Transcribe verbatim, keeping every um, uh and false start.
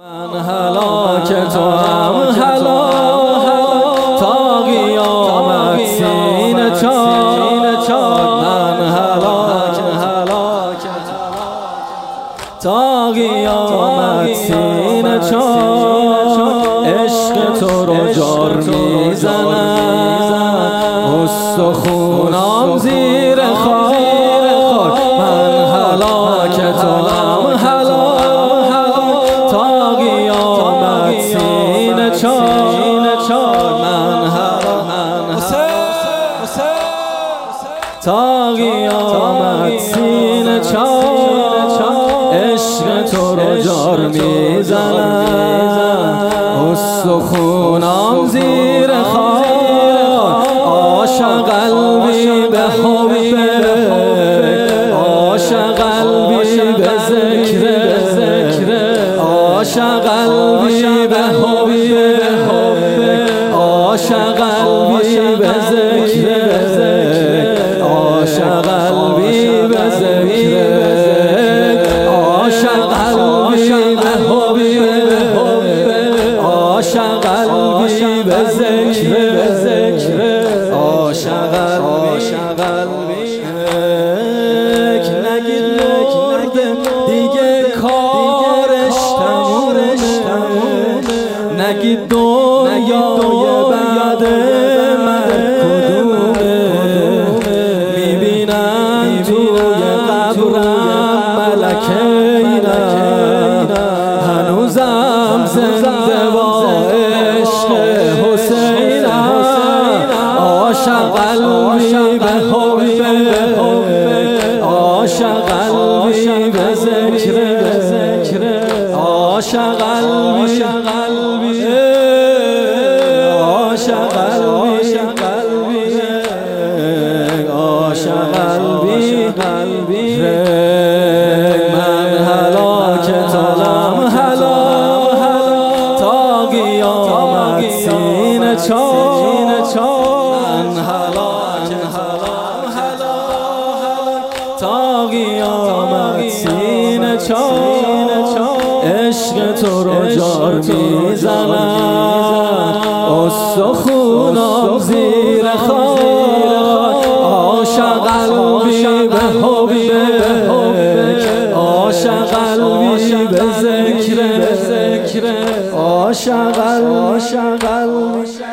من هلاک تو هم هلاک تا قیامت سینه چاک. من هلاک هلاک تا قیامت سینه چاک. عشق تو رو جار میزنم استخونام زیر خاک. من هلاک تو هم هلاک تا قیامت سینه چاک. من هلاک تا قیامت سینه چاک. عشق تو رو جار میزنم استخونام زیر خاک. عاشق قلبی به حبک، عاشق قلبی به ذکر، عاشق قلبی به حبک، عاشق قلبی به ذکر، عاشق قلبی به ذکر، عاشق قلبی به حبک، عاشق قلبی به ذکر، عاشق قلبی. نگید مردم دیگه کارش تمومه، نگید دنیای بعد مرگ کدومه. میبینم توی قبرم ملکینم هنوزم زنده با عشق حسینم. عاشق قلبی به حبک، عاشق قلبی به ذکر، عاشق قلبی، عاشق قلبی، عاشق قلبی. من هلاک تو هم هلاک تا قیامت سینه چاک. من هلاک تا قیامت سینه چاک. عشق تو رو جار میزنم استخونام زیر خاک. عاشق قلبی به حبک، عاشق قلبی به ذکر، عاشق قلبی.